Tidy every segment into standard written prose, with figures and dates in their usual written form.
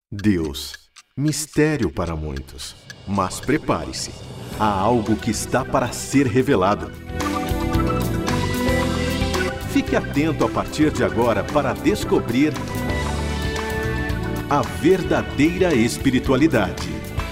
Deus, mistério para muitos. Mas prepare-se, há algo que está para ser revelado. Fique atento a partir de agora para descobrir a verdadeira espiritualidade.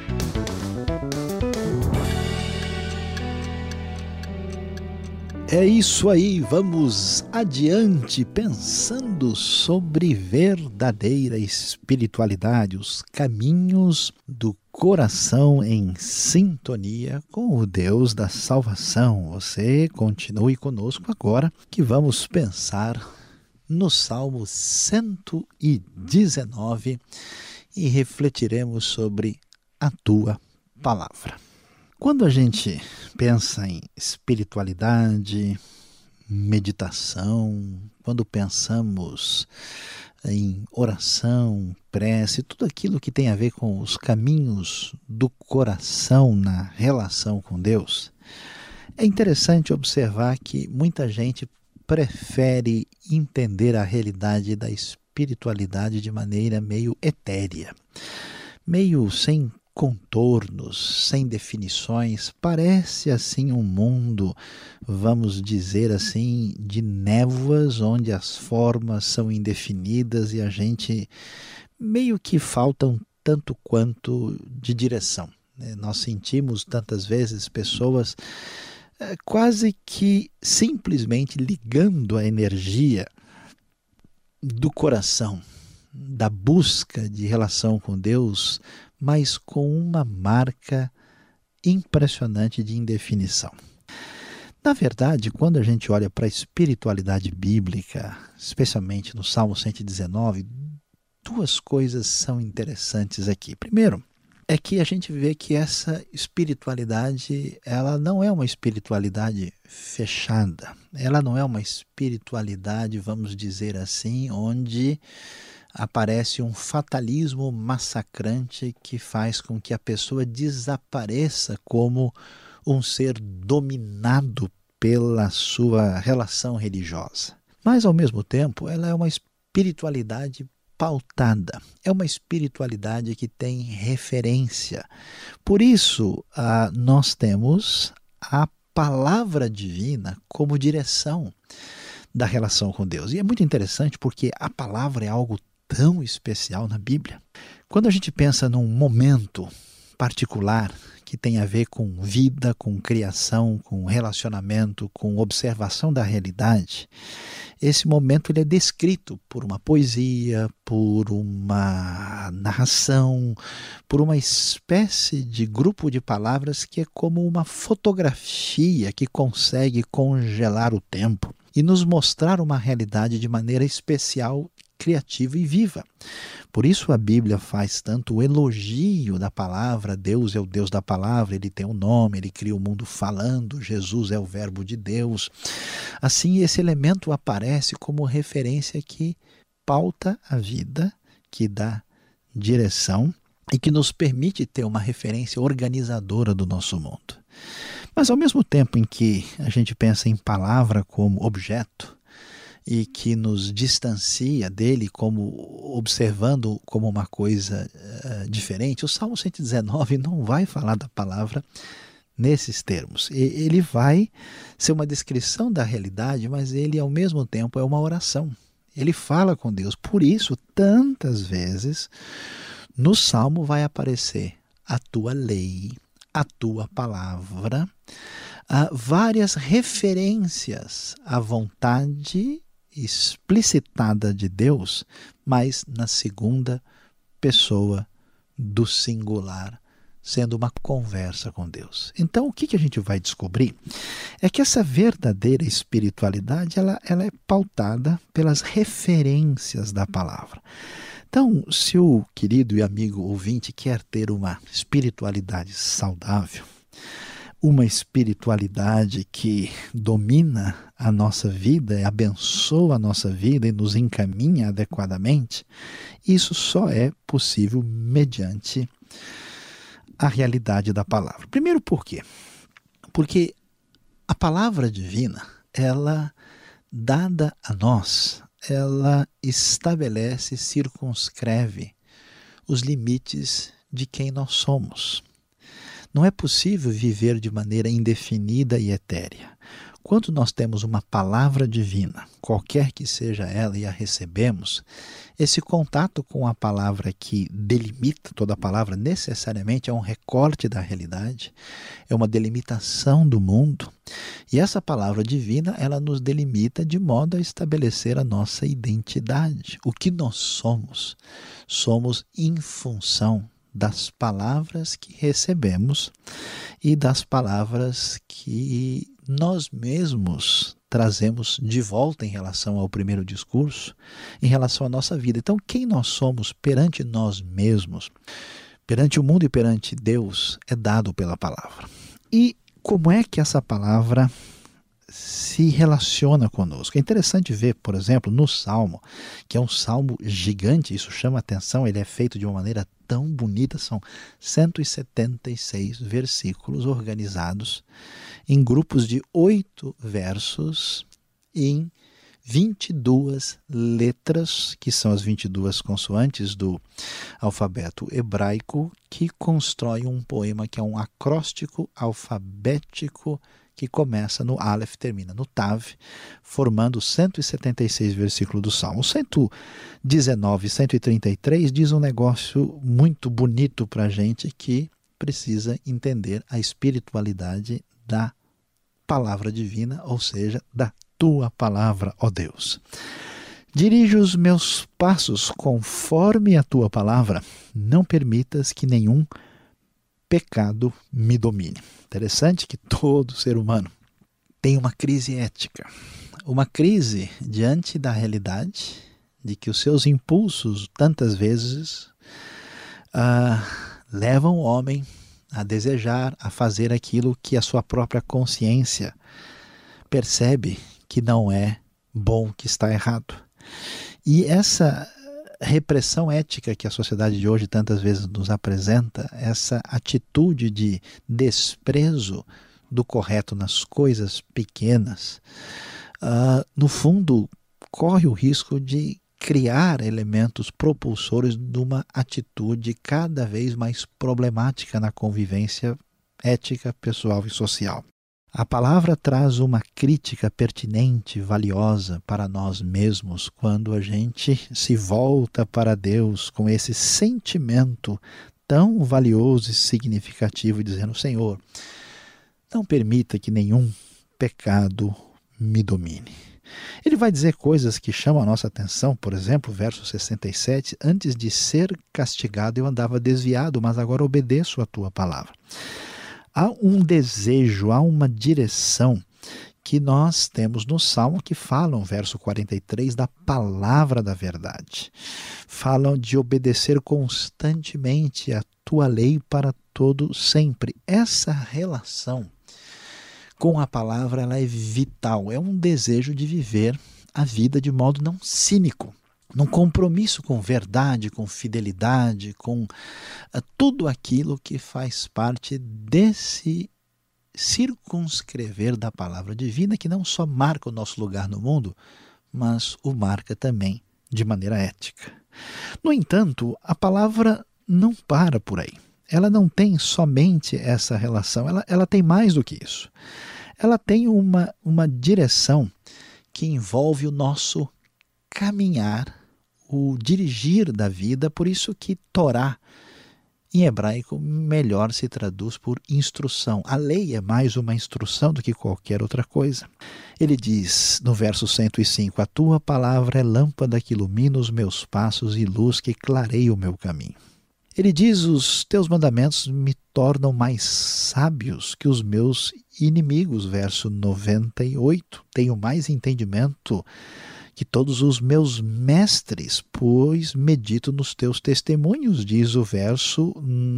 É isso aí, vamos adiante pensando sobre verdadeira espiritualidade, os caminhos do coração em sintonia com o Deus da salvação. Você continue conosco agora que vamos pensar no Salmo 119 e refletiremos sobre a tua palavra. Quando a gente pensa em espiritualidade, meditação, quando pensamos em oração, prece, tudo aquilo que tem a ver com os caminhos do coração na relação com Deus, é interessante observar que muita gente prefere entender a realidade da espiritualidade de maneira meio etérea, meio sem contornos, sem definições. Parece assim um mundo, vamos dizer assim, de névoas, onde as formas são indefinidas e a gente meio que falta um tanto quanto de direção. Nós sentimos tantas vezes pessoas quase que simplesmente ligando a energia do coração, da busca de relação com Deus, mas com uma marca impressionante de indefinição. Na verdade, quando a gente olha para a espiritualidade bíblica, especialmente no Salmo 119, duas coisas são interessantes aqui. Primeiro, é que a gente vê que essa espiritualidade, ela não é uma espiritualidade fechada. Ela não é uma espiritualidade, vamos dizer assim, onde aparece um fatalismo massacrante que faz com que a pessoa desapareça como um ser dominado pela sua relação religiosa. Mas, ao mesmo tempo, ela é uma espiritualidade pautada, é uma espiritualidade que tem referência. Por isso, nós temos a palavra divina como direção da relação com Deus. E é muito interessante porque a palavra é algo tão especial na Bíblia. Quando a gente pensa num momento particular que tem a ver com vida, com criação, com relacionamento, com observação da realidade, esse momento ele é descrito por uma poesia, por uma narração, por uma espécie de grupo de palavras que é como uma fotografia que consegue congelar o tempo e nos mostrar uma realidade de maneira especial, criativa e viva. Por isso a Bíblia faz tanto o elogio da palavra. Deus é o Deus da palavra, Ele tem um nome, Ele cria o mundo falando, Jesus é o verbo de Deus. Assim, esse elemento aparece como referência que pauta a vida, que dá direção e que nos permite ter uma referência organizadora do nosso mundo. Mas ao mesmo tempo em que a gente pensa em palavra como objeto, e que nos distancia dele como observando como uma coisa diferente, o Salmo 119 não vai falar da palavra nesses termos. Ele vai ser uma descrição da realidade, mas ele ao mesmo tempo é uma oração. Ele fala com Deus. Por isso, tantas vezes no Salmo vai aparecer a tua lei, a tua palavra, várias referências à vontade explicitada de Deus, mas na segunda pessoa do singular, sendo uma conversa com Deus. Então, o que a gente vai descobrir é que essa verdadeira espiritualidade ela é pautada pelas referências da palavra. Então, se o querido e amigo ouvinte quer ter uma espiritualidade saudável, uma espiritualidade que domina a nossa vida, abençoa a nossa vida e nos encaminha adequadamente, isso só é possível mediante a realidade da palavra. Primeiro, por quê? Porque a palavra divina, ela, dada a nós, ela estabelece, circunscreve os limites de quem nós somos. Não é possível viver de maneira indefinida e etérea. Quando nós temos uma palavra divina, qualquer que seja ela, e a recebemos, esse contato com a palavra que delimita toda a palavra necessariamente é um recorte da realidade, é uma delimitação do mundo. E essa palavra divina, ela nos delimita de modo a estabelecer a nossa identidade. O que nós somos? Somos em função das palavras que recebemos e das palavras que nós mesmos trazemos de volta em relação ao primeiro discurso, em relação à nossa vida. Então, quem nós somos perante nós mesmos, perante o mundo e perante Deus, é dado pela palavra. E como é que essa palavra se relaciona conosco? É interessante ver, por exemplo, no Salmo, que é um salmo gigante, isso chama atenção, ele é feito de uma maneira tão bonita, são 176 versículos organizados em grupos de 8 versos em 22 letras, que são as 22 consoantes do alfabeto hebraico, que constrói um poema que é um acróstico alfabético que começa no Aleph, termina no Tav, formando 176 versículos do Salmo. 119 e 133 diz um negócio muito bonito para a gente que precisa entender a espiritualidade da palavra divina, ou seja, da tua palavra, ó Deus. Dirige os meus passos conforme a tua palavra, não permitas que nenhum pecado me domine. Interessante que todo ser humano tem uma crise ética, uma crise diante da realidade de que os seus impulsos tantas vezes levam o homem a desejar, a fazer aquilo que a sua própria consciência percebe que não é bom, que está errado. E essa repressão ética que a sociedade de hoje tantas vezes nos apresenta, essa atitude de desprezo do correto nas coisas pequenas, no fundo corre o risco de criar elementos propulsores de uma atitude cada vez mais problemática na convivência ética, pessoal e social. A palavra traz uma crítica pertinente, valiosa para nós mesmos, quando a gente se volta para Deus com esse sentimento tão valioso e significativo, dizendo: Senhor, não permita que nenhum pecado me domine. Ele vai dizer coisas que chamam a nossa atenção, por exemplo, verso 67, antes de ser castigado eu andava desviado, mas agora obedeço a tua palavra. Há um desejo, há uma direção que nós temos no Salmo que falam, verso 43, da palavra da verdade. Falam de obedecer constantemente a tua lei para todo sempre. Essa relação com a palavra ela é vital, é um desejo de viver a vida de modo não cínico, num compromisso com verdade, com fidelidade, com tudo aquilo que faz parte desse circunscrever da palavra divina, que não só marca o nosso lugar no mundo, mas o marca também de maneira ética. No entanto, a palavra não para por aí. Ela não tem somente essa relação, ela tem mais do que isso. Ela tem uma direção que envolve o nosso caminhar, o dirigir da vida, por isso que Torá, em hebraico, melhor se traduz por instrução. A lei é mais uma instrução do que qualquer outra coisa. Ele diz no verso 105, a tua palavra é lâmpada que ilumina os meus passos e luz que clareia o meu caminho. Ele diz, os teus mandamentos me tornam mais sábios que os meus inimigos, verso 98. Tenho mais entendimento que todos os meus mestres, pois medito nos teus testemunhos, diz o verso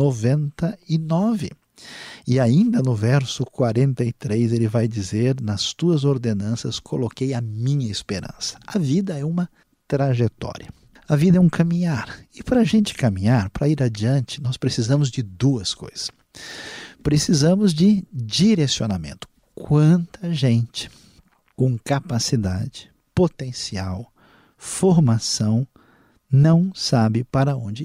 99. E ainda no verso 43 ele vai dizer, nas tuas ordenanças coloquei a minha esperança. A vida é uma trajetória. A vida é um caminhar. E para a gente caminhar, para ir adiante, nós precisamos de duas coisas. Precisamos de direcionamento. Quanta gente com capacidade, potencial, formação, não sabe para onde ir,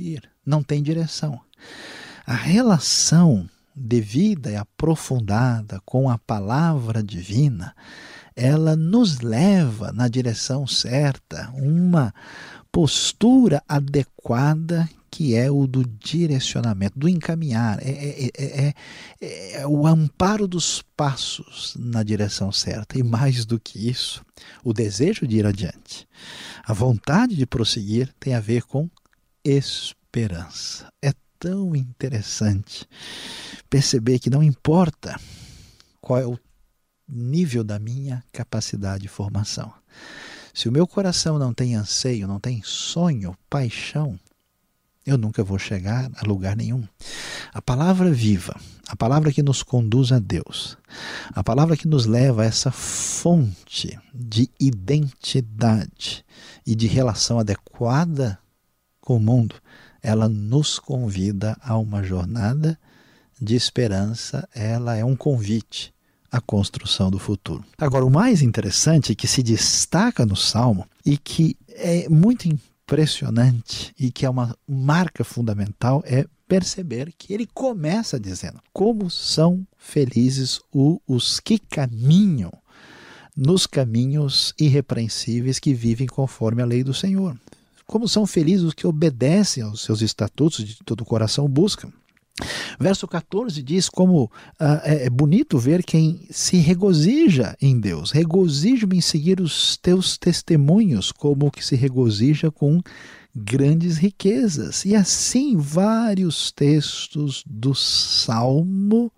não tem direção. A relação devida e aprofundada com a palavra divina, ela nos leva na direção certa, uma postura adequada que é o do direcionamento, do encaminhar, é o amparo dos passos na direção certa. E mais do que isso, o desejo de ir adiante, a vontade de prosseguir tem a ver com esperança. É tão interessante perceber que não importa qual é o nível da minha capacidade de formação. Se o meu coração não tem anseio, não tem sonho, paixão, eu nunca vou chegar a lugar nenhum. A palavra viva, a palavra que nos conduz a Deus, a palavra que nos leva a essa fonte de identidade e de relação adequada com o mundo, ela nos convida a uma jornada de esperança, ela é um convite à construção do futuro. Agora, o mais interessante que se destaca no Salmo e que é muito impressionante e que é uma marca fundamental é perceber que ele começa dizendo: como são felizes os que caminham nos caminhos irrepreensíveis, que vivem conforme a lei do Senhor. Como são felizes os que obedecem aos seus estatutos, de todo o coração buscam. Verso 14 diz como é bonito ver quem se regozija em Deus. Regozijo-me em seguir os teus testemunhos, como o que se regozija com grandes riquezas. E assim vários textos do Salmo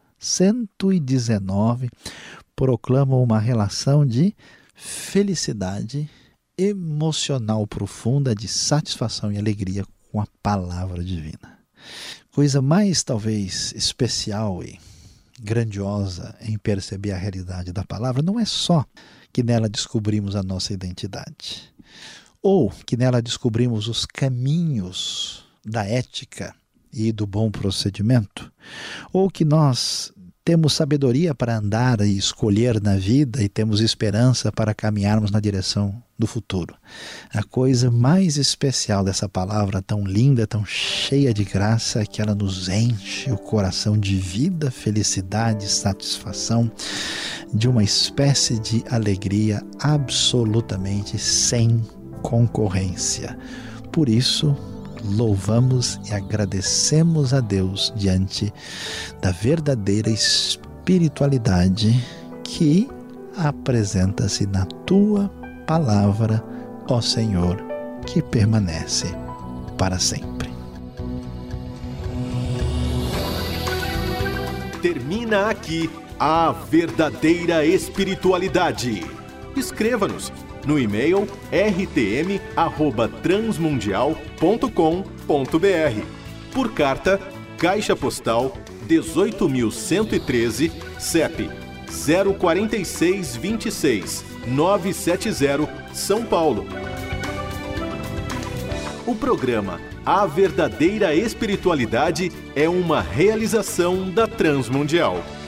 119 proclamam uma relação de felicidade emocional profunda, de satisfação e alegria com a palavra divina. Coisa mais talvez especial e grandiosa em perceber a realidade da palavra não é só que nela descobrimos a nossa identidade, ou que nela descobrimos os caminhos da ética e do bom procedimento, ou que nós temos sabedoria para andar e escolher na vida e temos esperança para caminharmos na direção do futuro. A coisa mais especial dessa palavra tão linda, tão cheia de graça, é que ela nos enche o coração de vida, felicidade, satisfação, de uma espécie de alegria absolutamente sem concorrência. Por isso, louvamos e agradecemos a Deus diante da verdadeira espiritualidade que apresenta-se na tua palavra, ó Senhor, que permanece para sempre. Termina aqui a verdadeira espiritualidade. Escreva-nos no e-mail rtm@transmundial.com.br. Por carta, Caixa Postal 18.113, CEP 04626 970, São Paulo. O programa A Verdadeira Espiritualidade é uma realização da Transmundial.